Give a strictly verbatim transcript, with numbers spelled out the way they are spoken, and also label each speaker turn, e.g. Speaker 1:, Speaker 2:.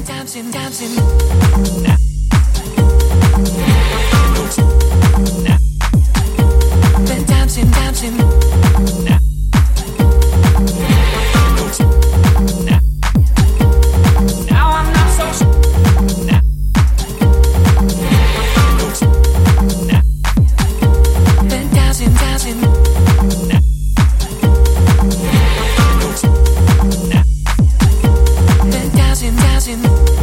Speaker 1: dancing, dancing. Been dancing, dancing. Now I'm not so been dancing, dancing. Been dancing, dancing.